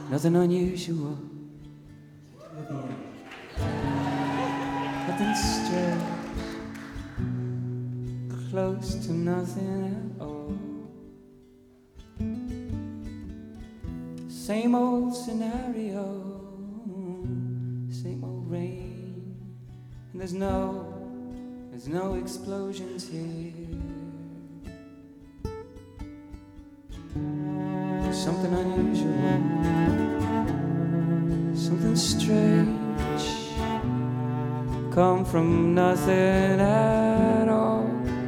Nothing unusual, nothing strange, close to nothing at all. Same old scenario, same old rain, and there's no explosions here. There's something unusual, something strange, come from nothing at all.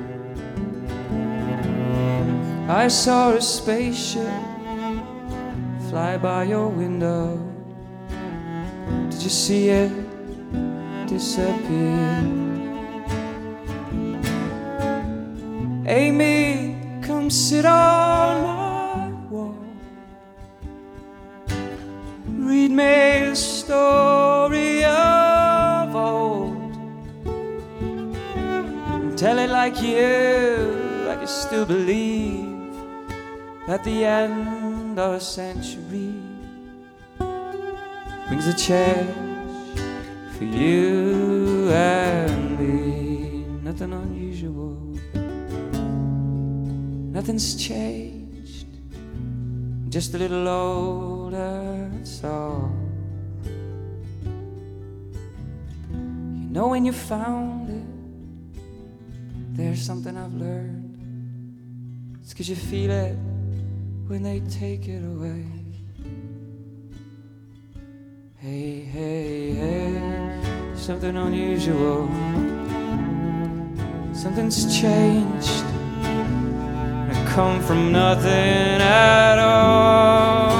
I saw a spaceship fly by your window. Did you see it disappear? Amy, come sit on my wall. Read me a story of old. Tell it like you still believe at the end of a century brings a change for you and me. Nothing unusual, nothing's changed, just a little older, that's all. You know when you found it, there's something I've learned. It's 'cause you feel it when they take it away. Hey, hey, hey, something unusual, something's changed, and it come from nothing at all.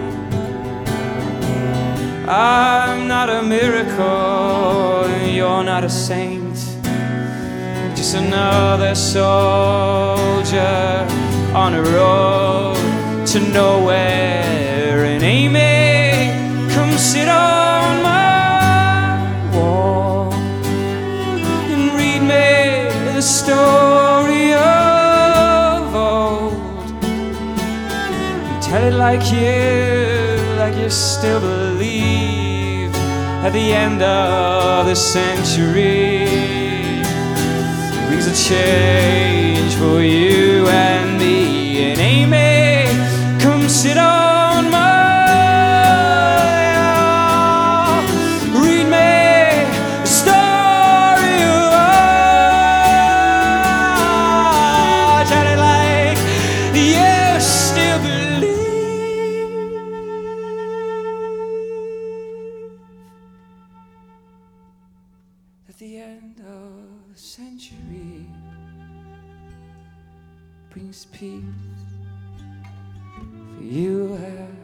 I'm not a miracle, you're not a saint, just another soldier on a road to nowhere. And Amy, come sit on my wall and read me the story of old. And tell it like you still believe at the end of the century brings a change for you and me. And Amy, come sit on my wall. Read me a story of old. Tell it like you still believe at the end of the century brings peace for you and